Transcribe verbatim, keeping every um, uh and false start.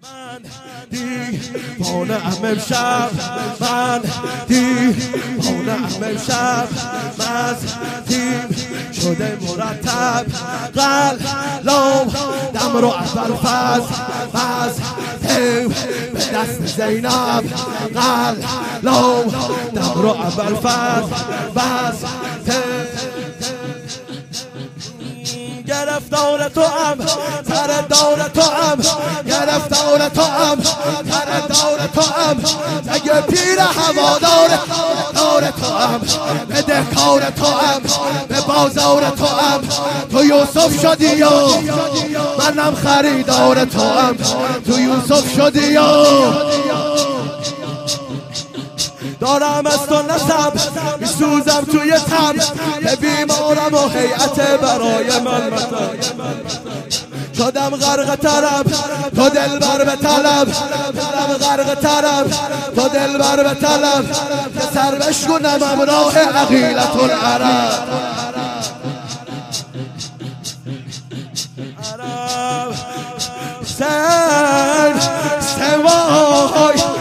من دیوانه ام امشب، من دیوانه ام امشب، مستیم شده مرتب، قلبم دم رو اول فز مستیم به دست زینب، قلبم دم رو اول فز مستیم گرفتار تو ام سر دور تو ام، گرفتار تو ام سر دور تو ام، اگه پیر هوادار دور تو ام، بده کار تو ام، به بازار تو ام، تو یوسف شدی یا منم خریدار تو ام، تو یوسف شدی یا دارم از تو نسب میسوزم توی تب، به بیمارم و هیئت برای من مطلب، شدم غرق طرب تو دلبر به طلب، شدم غرق طرب تو دلبر به طلب، که سر بشکنم امراه عقیلت العرب، عرب سن سوای